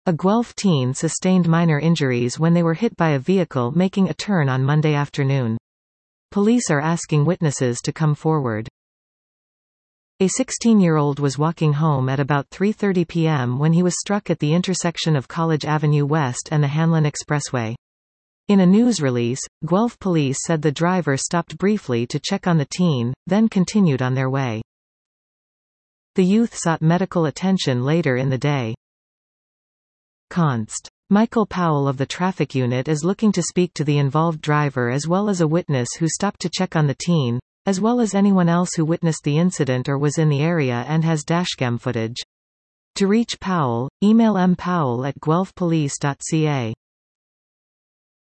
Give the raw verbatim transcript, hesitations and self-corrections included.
A Guelph teen sustained minor injuries when they were hit by a vehicle making a turn on Monday afternoon. Police are asking witnesses to come forward. A sixteen-year-old was walking home at about three thirty p m when he was struck at the intersection of College Avenue West and the Hanlon Expressway. In a news release, Guelph police said the driver stopped briefly to check on the teen, then continued on their way. The youth sought medical attention later in the day. Const. Michael Powell of the traffic unit is looking to speak to the involved driver as well as a witness who stopped to check on the teen, as well as anyone else who witnessed the incident or was in the area and has dashcam footage. To reach Powell, email m powell at guelph police dot c a.